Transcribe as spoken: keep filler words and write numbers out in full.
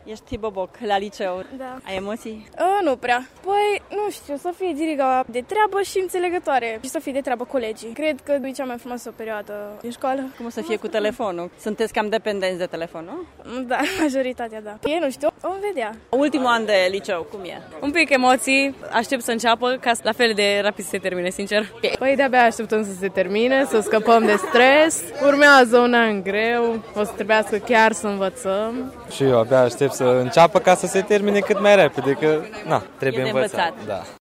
Ești boboc la liceu. Da. Ai emoții? Uh, nu prea. Păi, nu știu, să fie diriga de treabă și înțelegătoare și să fie de treabă colegii. Cred că e cea mai frumoasă perioadă din școală. Cum o să fie cu telefonul? Sunteți cam dependenți de telefon, nu? Da, majoritatea, da. E, nu știu, vom vedea. Ultimul an de liceu, cum e? Un pic emoții, aștept să înceapă, ca la fel de rapid să se termine, sincer. Păi de-abia așteptăm să se termine, să scăpăm de stres. Urmează un an greu, o să trebuiască chiar să învățăm. Și eu abia aștept să înceapă ca să se termine cât mai repede, că na, trebuie E de învățat. învățat. Da.